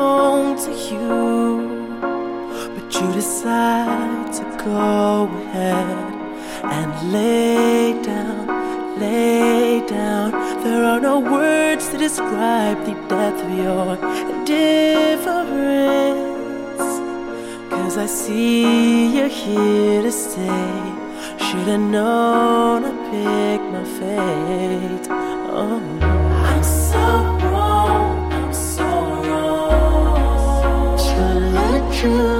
belong to you, but you decide to go ahead and lay down, lay down. There are no words to describe the depth of your indifference, 'cause I see you're here to stay. Should've known I picked my fate. Oh, I'm so wrong, I'm so wrong to let you